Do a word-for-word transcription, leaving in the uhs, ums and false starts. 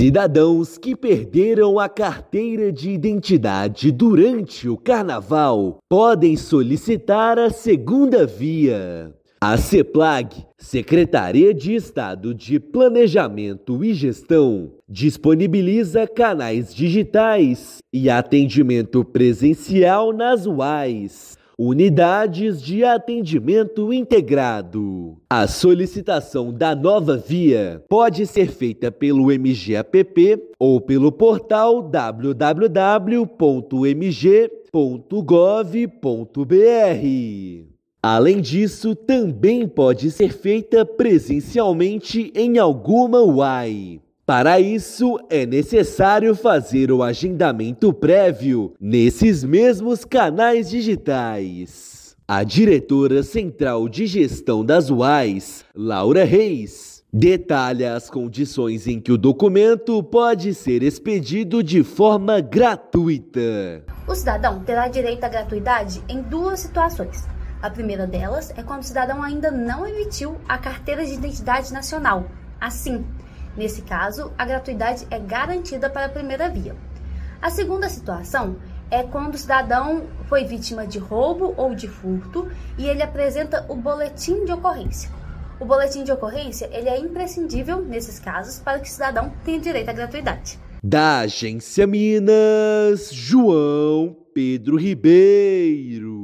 Cidadãos que perderam a carteira de identidade durante o carnaval podem solicitar a segunda via. A CEPLAG, Secretaria de Estado de Planejamento e Gestão, disponibiliza canais digitais e atendimento presencial nas U A Is, Unidades de Atendimento Integrado. A solicitação da nova via pode ser feita pelo M G App ou pelo portal w w w ponto m g ponto gov ponto b r. Além disso, também pode ser feita presencialmente em alguma U A I. Para isso, é necessário fazer o agendamento prévio nesses mesmos canais digitais. A diretora central de gestão das U A Is, Laura Reis, detalha as condições em que o documento pode ser expedido de forma gratuita. O cidadão terá direito à gratuidade em duas situações. A primeira delas é quando o cidadão ainda não emitiu a carteira de identidade nacional. Assim, nesse caso, a gratuidade é garantida para a primeira via. A segunda situação é quando o cidadão foi vítima de roubo ou de furto e ele apresenta o boletim de ocorrência. O boletim de ocorrência ele é imprescindível nesses casos para que o cidadão tenha direito à gratuidade. Da Agência Minas, João Pedro Ribeiro.